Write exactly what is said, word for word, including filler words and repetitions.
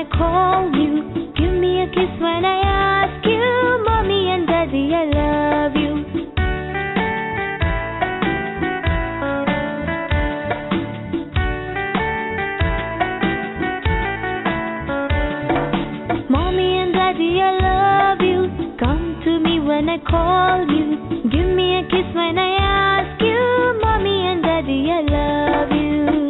call you. Give me a kiss when I ask you. Mommy and Daddy, I love you. Mommy and Daddy, I love you. Come to me when I call